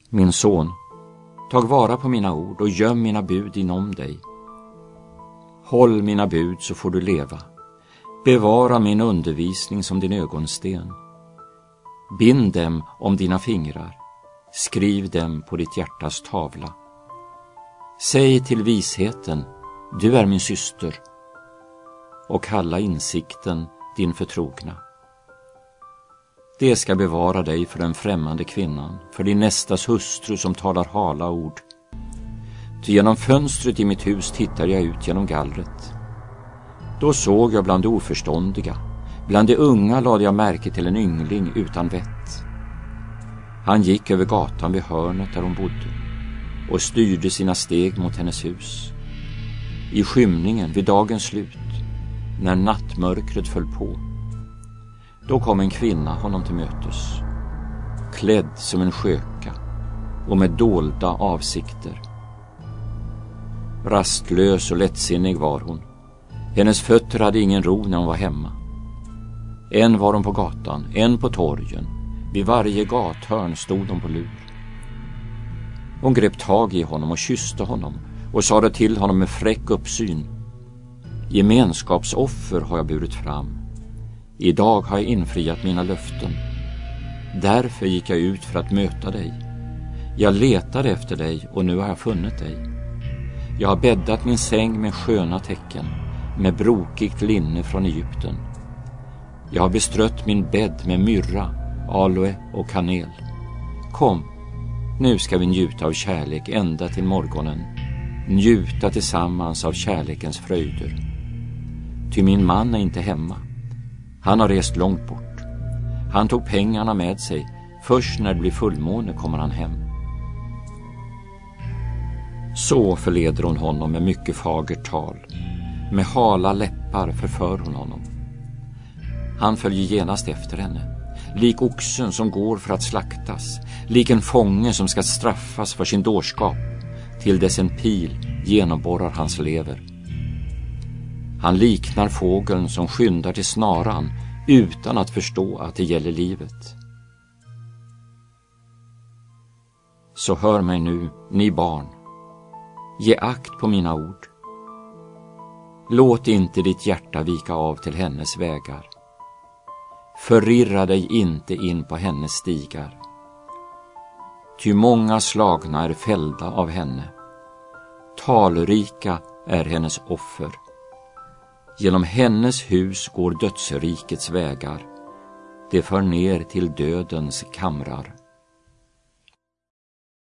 Min son, tag vara på mina ord och göm mina bud inom dig. Håll mina bud så får du leva. Bevara min undervisning som din ögonsten. Bind dem om dina fingrar. Skriv dem på ditt hjärtas tavla. Säg till visheten, du är min syster. Och kalla insikten din förtrogna. Det ska bevara dig för den främmande kvinnan, för din nästas hustru som talar hala ord. Ty genom fönstret i mitt hus tittar jag ut genom gallret. Då såg jag bland de oförståndiga, bland de unga lade jag märke till en yngling utan vett. Han gick över gatan vid hörnet där hon bodde och styrde sina steg mot hennes hus. I skymningen vid dagens slut, när nattmörkret föll på, då kom en kvinna honom till mötes, klädd som en sköka och med dolda avsikter. Rastlös och lättsinnig var hon. Hennes fötter hade ingen ro när hon var hemma. En var hon på gatan, en på torgen. Vid varje gathörn stod hon på lur. Hon grep tag i honom och kysste honom och sade till honom med fräck uppsyn: gemenskapsoffer har jag burit fram. Idag har jag infriat mina löften. Därför gick jag ut för att möta dig. Jag letade efter dig och nu har jag funnit dig. Jag har bäddat min säng med sköna tecken, med brokigt linne från Egypten. Jag har bestrött min bädd med myrra, aloe och kanel. Kom, nu ska vi njuta av kärlek ända till morgonen. Njuta tillsammans av kärlekens fröjder. Ty min man är inte hemma. Han har rest långt bort. Han tog pengarna med sig. Först när det blir fullmåne kommer han hem. Så förleder hon honom med mycket fagert tal. Med hala läppar förför hon honom. Han följer genast efter henne, lik oxen som går för att slaktas, lik en fånge som ska straffas för sin dårskap, till dess en pil genomborrar hans lever. Han liknar fågeln som skyndar till snaran utan att förstå att det gäller livet. Så hör mig nu, ni barn. Ge akt på mina ord. Låt inte ditt hjärta vika av till hennes vägar. Förirra dig inte in på hennes stigar. Ty många slagna är fällda av henne. Talrika är hennes offer. Genom hennes hus går dödsrikets vägar. Det för ner till dödens kamrar.